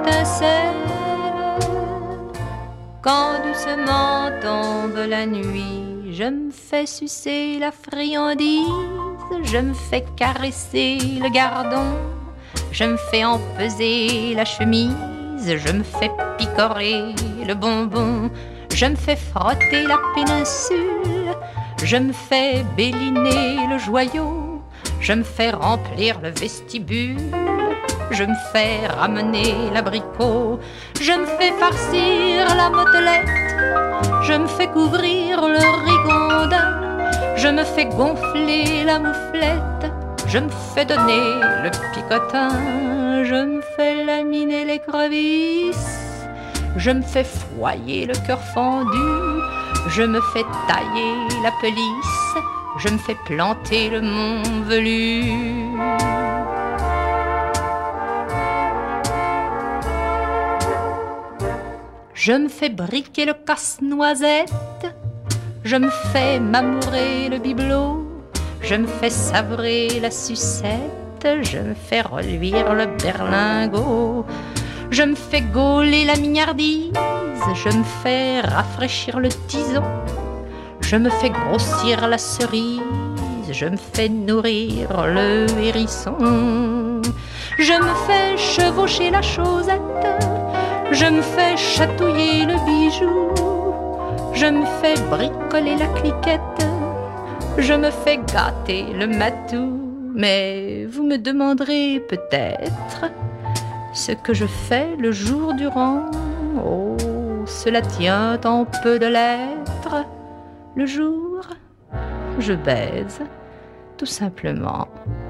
étincelle. Quand doucement tombe la nuit, je me fais sucer la friandise, je me fais caresser le gardon, je me fais empeser la chemise, je me fais picorer le bonbon, je me fais frotter la péninsule, je me fais béliner le joyau, je me fais remplir le vestibule, je me fais ramener l'abricot, je me fais farcir la motelette, je me fais couvrir le rigondin, je me fais gonfler la mouflette, je me fais donner le picotin, je me fais laminer l'écrevisse, je me fais foyer le cœur fendu, je me fais tailler la pelisse, je me fais planter le mont velu. Je me fais briquer le casse-noisette, je me fais m'amourer le bibelot, je me fais savrer la sucette, je me fais reluire le berlingot, je me fais gauler la mignardise, je me fais rafraîchir le tison, je me fais grossir la cerise, je me fais nourrir le hérisson, je me fais chevaucher la chaussette, je me fais chatouiller le bijou, je me fais bricoler la cliquette, je me fais gâter le matou. Mais vous me demanderez peut-être ce que je fais le jour durant. Oh, cela tient en peu de lettres. Le jour, je baise, tout simplement.